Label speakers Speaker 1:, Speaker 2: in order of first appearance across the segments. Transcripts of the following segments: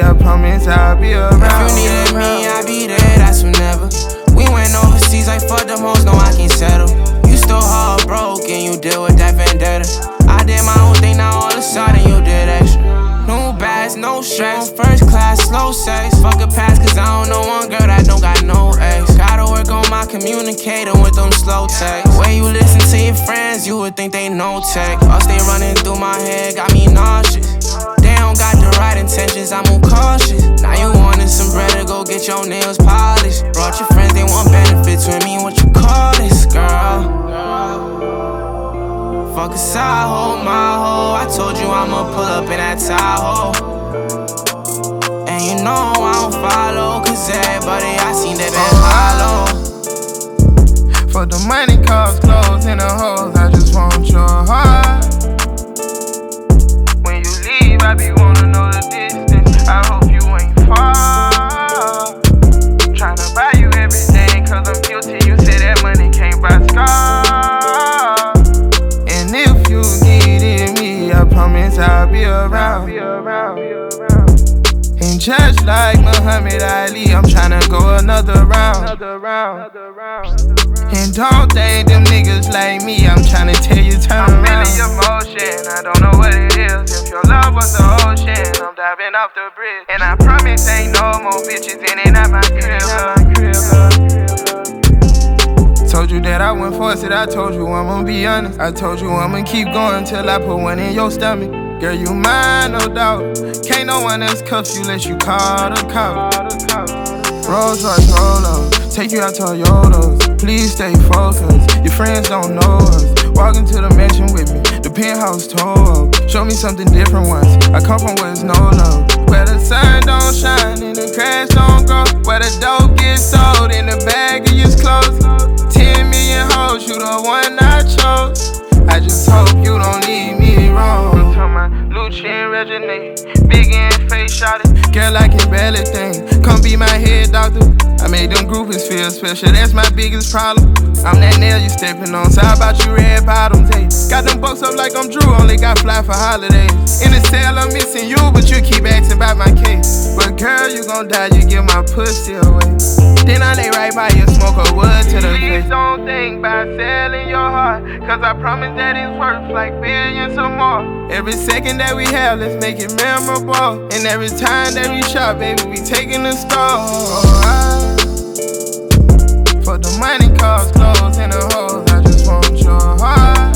Speaker 1: I promise I'll be around.
Speaker 2: If you needed me, I'll be there, that's whenever. We went overseas, I fucked them hoes, no I can't settle. You still heartbroken, you deal with that vendetta. I did my own thing, now all of a sudden you did extra. No bags, no stress, first class, slow sex. Fuck a pass, cause I don't know one girl that don't got no ex. Gotta work on my communicating with them slow texts. When you listen to your friends, you would think they know tech. Us they running through my head, got me nauseous. They don't got the right intentions, I'm more cautious. Now you wanted some bread to go get your nails polished. Brought your friends, they want benefits with me, what you call this, girl? Fuck a side hoe, my hoe. I told you I'ma pull up in that Tahoe. And you know I don't follow, cause everybody I seen they been hollow.
Speaker 1: For the money, cars, clothes, and the hoes, I just want your heart. When you leave, I be wanna know the distance. I hope you ain't far. Tryna buy you everything, cause I'm guilty. You say that money can't buy scars. And if you needed me, I promise I'll be around. And just like Muhammad Ali, I'm tryna go another round. And don't think them niggas like me, I'm tryna tell you turn around. I'm feeling emotion, I don't know what it is. If your love was the ocean, I'm diving off the bridge. And I promise ain't no more bitches in and out my crib. Told you that I wouldn't force it, I told you I'ma be honest. I told you I'ma keep going till I put one in your stomach. Girl, you mine, no doubt. Can't no one else cuff you unless you call the cop. Rolls Royce roll-up, take you out to Toyotas. Please stay focused, your friends don't know us. Walk into the mansion with me, the penthouse tore up. Show me something different once, I come from where there's no love. Where the sun don't shine and the grass don't grow. Where the dope gets sold and the bag is closed. 10 million hoes, you the one I chose. I just hope you don't leave me wrong. Lucci and Regine, big and face shot it. Girl, I can barely think. Come be my head doctor. I made them groupies feel special, that's my biggest problem. I'm that nail you stepping on, so how about you red bottoms, hey? Got them bucks up like I'm Drew, only got fly for holidays. In the cell, I'm missing you, but you keep asking about my case. But girl, you gon' die, you give my pussy away. Then I lay right by you, smoke a wood to the face. Please don't think about selling your heart, cause I promise that it's worth like billions or more. Every second that we have, let's make it memorable. And every time that we shop, baby, we taking the store. For the money, cars, clothes, and the hoes, I just want your heart.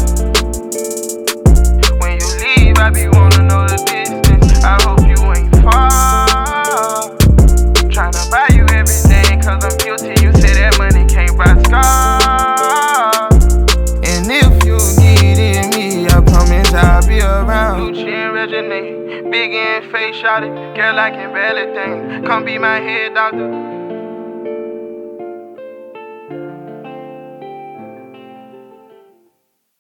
Speaker 1: When you leave, I be wanna know the distance. I hope you ain't far. Tryna buy you everything, cause I'm guilty. You say that money can't buy scars. And if you needed me, I promise I'll be around. Lucci and Regine, big and face shot it. Girl, I can barely think. Come be my head doctor.